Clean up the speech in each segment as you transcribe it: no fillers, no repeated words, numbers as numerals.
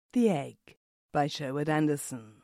The Egg by Sherwood Anderson.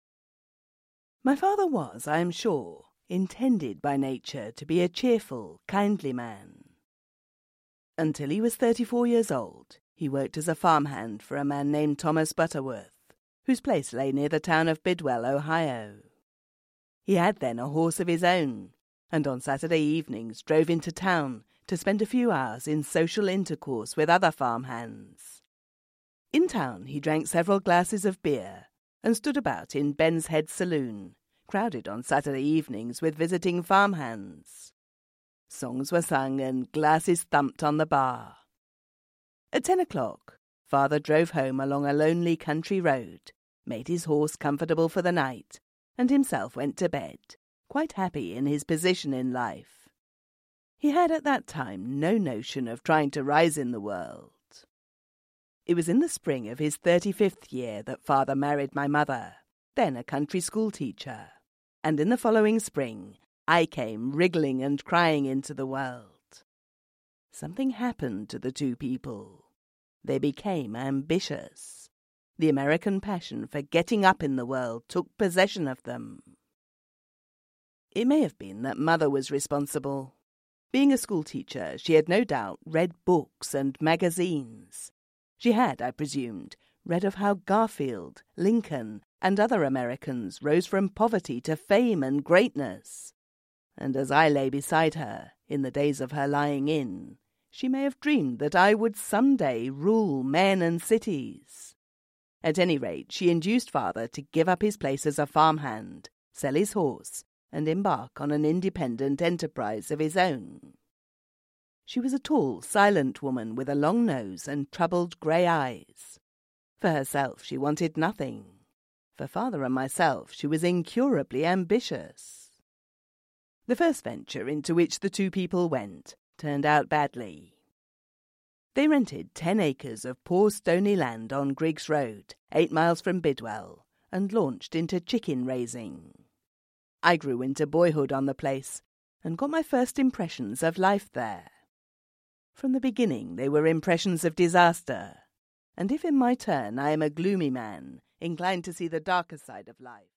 My father was, I am sure, intended by nature to be a cheerful, kindly man. Until he was 34 years old, he worked as a farmhand for a man named Thomas Butterworth, whose place lay near the town of Bidwell, Ohio. He had then a horse of his own, and on Saturday evenings drove into town to spend a few hours in social intercourse with other farmhands. In town he drank several glasses of beer and stood about in Ben's Head Saloon, crowded on Saturday evenings with visiting farmhands. Songs were sung and glasses thumped on the bar. At 10 o'clock, father drove home along a lonely country road, made his horse comfortable for the night, and himself went to bed, quite happy in his position in life. He had at that time no notion of trying to rise in the world. It was in the spring of his 35th year that father married my mother, then a country school teacher, and in the following spring I came wriggling and crying into the world. Something happened to the two people. They became ambitious. The American passion for getting up in the world took possession of them. It may have been that mother was responsible. Being a schoolteacher, she had no doubt read books and magazines. She had, I presumed, read of how Garfield, Lincoln, and other Americans rose from poverty to fame and greatness. And as I lay beside her, in the days of her lying in, she may have dreamed that I would some day rule men and cities. At any rate, she induced father to give up his place as a farmhand, sell his horse, and embark on an independent enterprise of his own. She was a tall, silent woman with a long nose and troubled grey eyes. For herself she wanted nothing. For father and myself she was incurably ambitious. The first venture into which the two people went turned out badly. They rented 10 acres of poor stony land on Griggs Road, 8 miles from Bidwell, and launched into chicken raising. I grew into boyhood on the place, and got my first impressions of life there. From the beginning they were impressions of disaster, and if in my turn I am a gloomy man, inclined to see the darker side of life,